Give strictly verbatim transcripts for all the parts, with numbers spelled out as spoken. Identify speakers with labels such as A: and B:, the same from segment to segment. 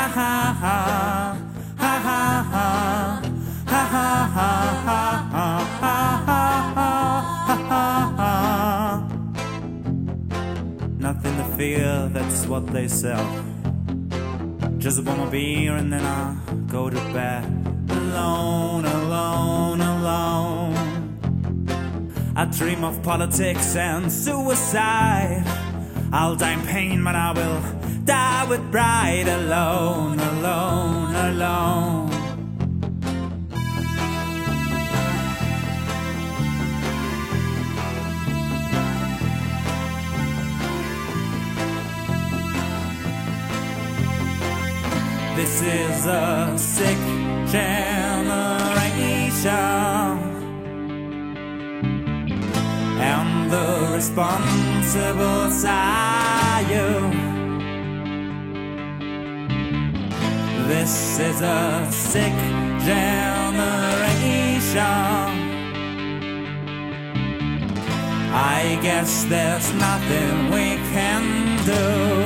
A: ha ha ha, ha ha ha, ha ha ha, ha ha ha, ha ha ha. Nothing to fear, that's what they sell. Just one more beer and then I'll go to bed. Alone, alone, alone. I dream of politics and suicide. I'll die in pain, but I will die with pride. Alone, alone, alone. This is a sick generation, and the responsibles are you. This is a sick generation. I guess there's nothing we can do.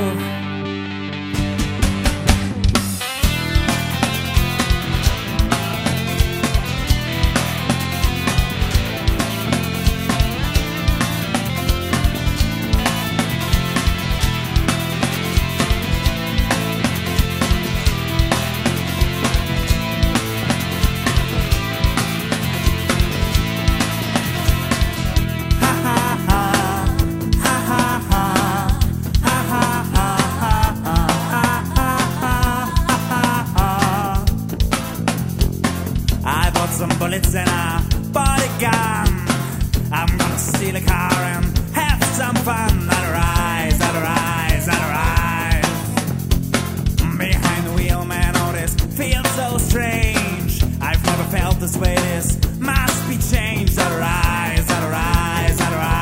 A: Some bullets and a body gun. I'm gonna steal a car and have some fun. I'll rise, I'll rise, I'll rise. Behind the wheel, man, oh, this feels so strange. I've never felt this way, this must be changed. I'll rise, I'll rise, I'll rise.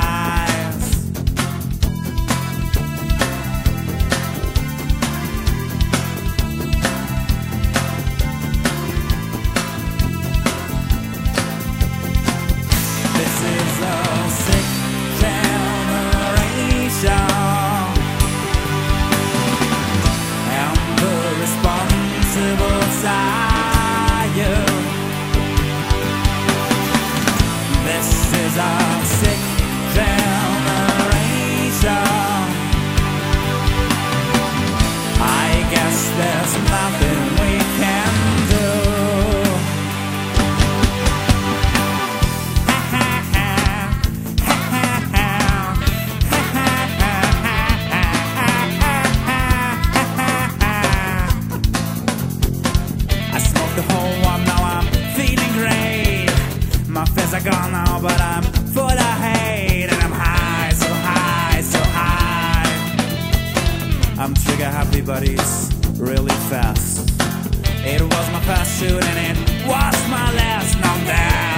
A: This is our sick generation. I guess there's nothing we can do. I smoked the whole one, now I'm feeling great. My fears are gone now, but I'm full of hate. And I'm high, so high, so high. I'm trigger happy, but it's really fast. It was my first shoot and it was my last. Now I'm dead.